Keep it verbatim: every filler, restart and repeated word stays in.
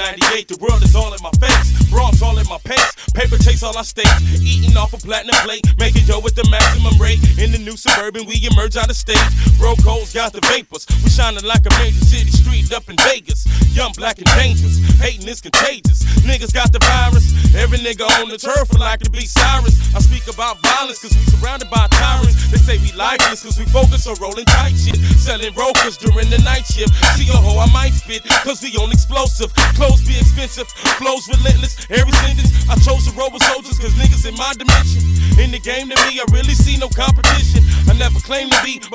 ninety-eight, the world is all in my face. Bronx all in my pace. Paper chase all I stakes. Eating off a platinum plate. Making dough with the maximum rate. In the new Suburban, we emerge out of state. Broke hoes got the vapors. We shining like a major city street up in Vegas. Young, black, and dangerous. Hating is contagious. Niggas got the virus. Every nigga on the turf would like to be Cyrus. I speak about violence cause we surrounded by tyrants. They say we lifeless cause we focus on rolling tight shit. Selling brokers during the night shift. See a hoe I might spit cause we on explosive. Clothes be expensive, flows relentless. Every sentence I chose to roll with soldiers cause niggas in my dimension. In the game to me I really see no competition. I never claim to be